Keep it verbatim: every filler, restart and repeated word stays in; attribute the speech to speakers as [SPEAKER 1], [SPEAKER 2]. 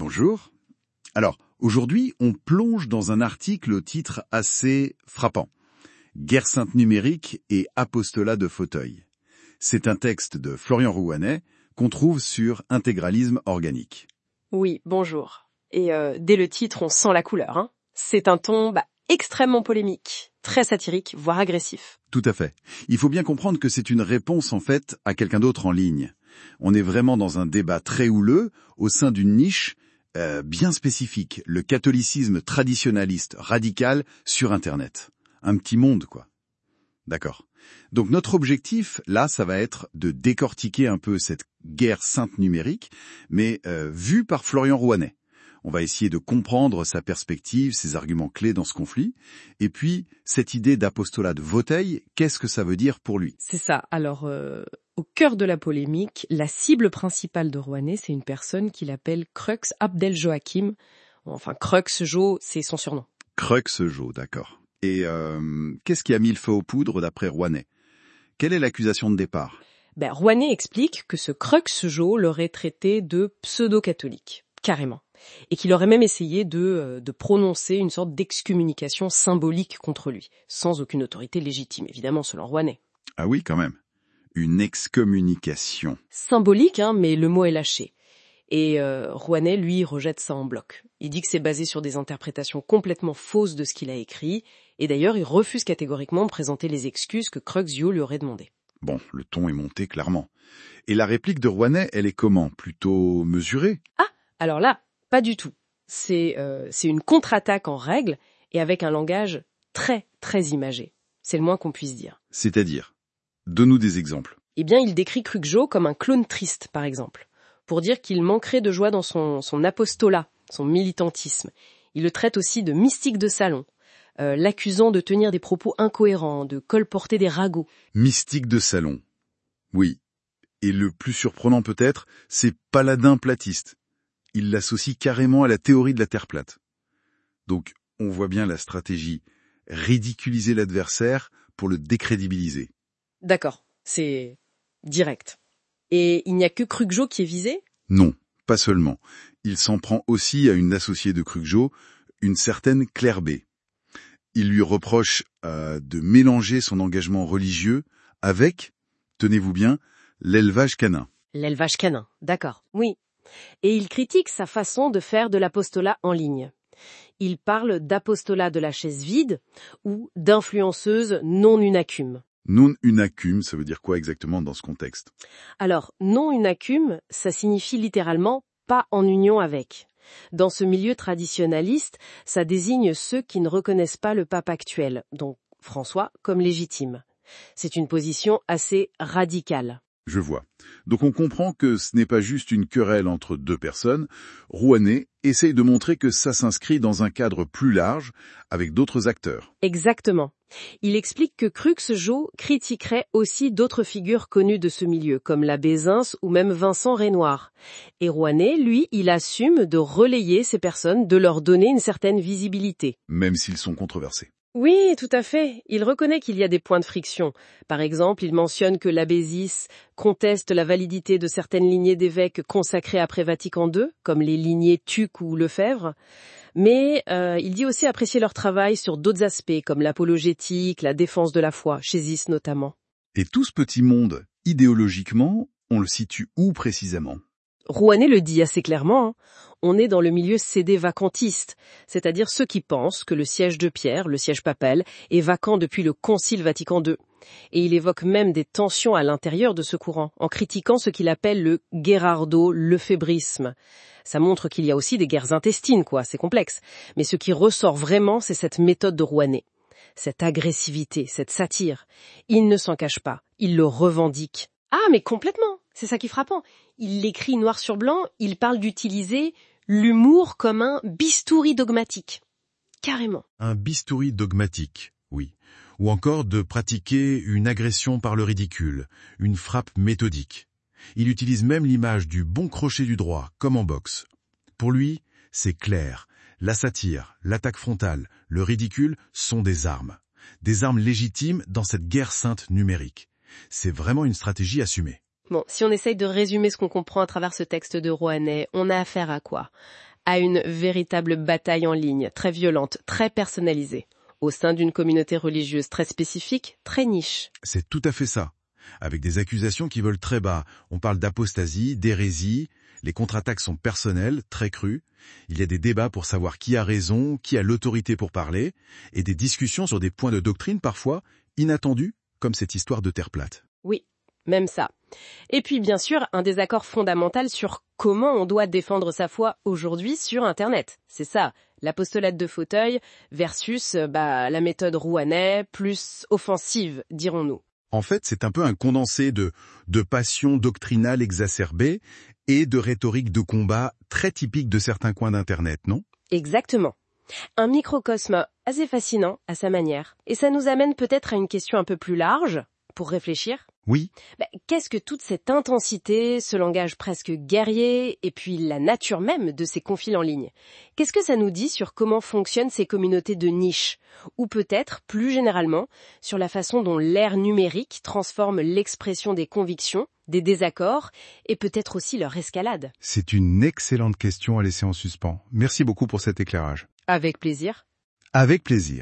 [SPEAKER 1] Bonjour. Alors, aujourd'hui, on plonge dans un article au titre assez frappant. Guerre sainte numérique et apostolat de fauteuil. C'est un texte de Florian Rouanet qu'on trouve sur Intégralisme organique.
[SPEAKER 2] Oui, bonjour. Et euh, dès le titre, on sent la couleur. Hein. C'est un ton bah, extrêmement polémique, très satirique, voire agressif.
[SPEAKER 1] Tout à fait. Il faut bien comprendre que c'est une réponse en fait à quelqu'un d'autre en ligne. On est vraiment dans un débat très houleux au sein d'une niche euh, bien spécifique, le catholicisme traditionnaliste radical sur Internet. Un petit monde, quoi. D'accord. Donc notre objectif, là, ça va être de décortiquer un peu cette guerre sainte numérique, mais euh, vue par Florian Rouanet. On va essayer de comprendre sa perspective, ses arguments clés dans ce conflit, et puis cette idée d'apostolat de fauteuil, qu'est-ce que ça veut dire pour lui?
[SPEAKER 2] C'est ça. Alors, euh, au cœur de la polémique, la cible principale de Rouanet, c'est une personne qu'il appelle Crux Abdel-Joachim. Enfin, Crux Jo, c'est son surnom.
[SPEAKER 1] Crux Jo, d'accord. Et euh, qu'est-ce qui a mis le feu aux poudres d'après Rouanet? Quelle est l'accusation de départ?
[SPEAKER 2] Ben, Rouanet explique que ce Crux Jo l'aurait traité de pseudo-catholique, carrément. Et qu'il aurait même essayé de, euh, de prononcer une sorte d'excommunication symbolique contre lui, sans aucune autorité légitime, évidemment, selon Rouanet.
[SPEAKER 1] Ah oui, quand même. Une excommunication.
[SPEAKER 2] Symbolique, hein, mais le mot est lâché. Et euh, Rouanet, lui, rejette ça en bloc. Il dit que c'est basé sur des interprétations complètement fausses de ce qu'il a écrit, et d'ailleurs, il refuse catégoriquement de présenter les excuses que Crux Jo lui aurait demandées.
[SPEAKER 1] Bon, le ton est monté clairement. Et la réplique de Rouanet, elle est comment? Plutôt mesurée?
[SPEAKER 2] Ah, alors là, pas du tout. C'est, euh, c'est une contre-attaque en règle, et avec un langage très, très imagé. C'est le moins qu'on puisse dire.
[SPEAKER 1] C'est-à-dire? Donne-nous des exemples.
[SPEAKER 2] Eh bien, il décrit Crux Jo comme un clown triste, par exemple, pour dire qu'il manquerait de joie dans son, son apostolat, son militantisme. Il le traite aussi de mystique de salon, euh, l'accusant de tenir des propos incohérents, de colporter des ragots.
[SPEAKER 1] Mystique de salon. Oui. Et le plus surprenant peut-être, c'est paladin platiste. Il l'associe carrément à la théorie de la Terre plate. Donc, on voit bien la stratégie. Ridiculiser l'adversaire pour le décrédibiliser.
[SPEAKER 2] D'accord, c'est direct. Et il n'y a que Crux Jo qui est visé ?
[SPEAKER 1] Non, pas seulement. Il s'en prend aussi à une associée de Crux Jo, une certaine Claire B. Il lui reproche euh, de mélanger son engagement religieux avec, tenez-vous bien, l'élevage canin.
[SPEAKER 2] L'élevage canin, d'accord, oui. Et il critique sa façon de faire de l'apostolat en ligne. Il parle d'apostolat de la chaise vide ou d'influenceuse non unacume.
[SPEAKER 1] Non unacume, ça veut dire quoi exactement dans ce contexte?
[SPEAKER 2] Alors, non unacume, ça signifie littéralement pas en union avec. Dans ce milieu traditionnaliste, ça désigne ceux qui ne reconnaissent pas le pape actuel, donc François, comme légitime. C'est une position assez radicale.
[SPEAKER 1] Je vois. Donc on comprend que ce n'est pas juste une querelle entre deux personnes. Rouanet essaye de montrer que ça s'inscrit dans un cadre plus large, avec d'autres acteurs.
[SPEAKER 2] Exactement. Il explique que Crux Jo critiquerait aussi d'autres figures connues de ce milieu, comme l'abbé Zins ou même Vincent Renoir. Et Rouanet, lui, il assume de relayer ces personnes, de leur donner une certaine visibilité.
[SPEAKER 1] Même s'ils sont controversés.
[SPEAKER 2] Oui, tout à fait. Il reconnaît qu'il y a des points de friction. Par exemple, il mentionne que l'abbé Zis conteste la validité de certaines lignées d'évêques consacrées après Vatican deux, comme les lignées Tuc ou Lefebvre. Mais euh, il dit aussi apprécier leur travail sur d'autres aspects, comme l'apologétique, la défense de la foi, chez Zis notamment.
[SPEAKER 1] Et tout ce petit monde, idéologiquement, on le situe où précisément?
[SPEAKER 2] Rouanet le dit assez clairement, hein. On est dans le milieu cédé-vacantiste, c'est-à-dire ceux qui pensent que le siège de Pierre, le siège papal, est vacant depuis le Concile Vatican deux. Et il évoque même des tensions à l'intérieur de ce courant, en critiquant ce qu'il appelle le Gherardo-lefébrisme. Ça montre qu'il y a aussi des guerres intestines, quoi, c'est complexe. Mais ce qui ressort vraiment, c'est cette méthode de Rouanet. Cette agressivité, cette satire. Il ne s'en cache pas, il le revendique. Ah, mais complètement, c'est ça qui est frappant. Il l'écrit noir sur blanc, il parle d'utiliser l'humour comme un bistouri dogmatique. Carrément.
[SPEAKER 3] Un bistouri dogmatique, oui. Ou encore de pratiquer une agression par le ridicule, une frappe méthodique. Il utilise même l'image du bon crochet du droit, comme en boxe. Pour lui, c'est clair. La satire, l'attaque frontale, le ridicule sont des armes. Des armes légitimes dans cette guerre sainte numérique. C'est vraiment une stratégie assumée.
[SPEAKER 2] Bon, si on essaye de résumer ce qu'on comprend à travers ce texte de Rouanet, on a affaire à quoi ? à une véritable bataille en ligne, très violente, très personnalisée, au sein d'une communauté religieuse très spécifique, très niche.
[SPEAKER 3] C'est tout à fait ça. Avec des accusations qui volent très bas. On parle d'apostasie, d'hérésie. Les contre-attaques sont personnelles, très crues. Il y a des débats pour savoir qui a raison, qui a l'autorité pour parler, et des discussions sur des points de doctrine parfois inattendus, comme cette histoire de terre plate.
[SPEAKER 2] Oui, même ça. Et puis bien sûr, un désaccord fondamental sur comment on doit défendre sa foi aujourd'hui sur Internet. C'est ça, l'apostolate de fauteuil versus bah, la méthode Rouanet, plus offensive, dirons-nous.
[SPEAKER 3] En fait, c'est un peu un condensé de, de passion doctrinale exacerbée et de rhétorique de combat très typique de certains coins d'Internet, non ?
[SPEAKER 2] Exactement. Un microcosme assez fascinant à sa manière. Et ça nous amène peut-être à une question un peu plus large, pour réfléchir.
[SPEAKER 3] Oui.
[SPEAKER 2] Ben, qu'est-ce que toute cette intensité, ce langage presque guerrier, et puis la nature même de ces conflits en ligne? Qu'est-ce que ça nous dit sur comment fonctionnent ces communautés de niche? Ou peut-être, plus généralement, sur la façon dont l'ère numérique transforme l'expression des convictions, des désaccords, et peut-être aussi leur escalade?
[SPEAKER 4] C'est une excellente question à laisser en suspens. Merci beaucoup pour cet éclairage.
[SPEAKER 2] Avec plaisir.
[SPEAKER 4] Avec plaisir.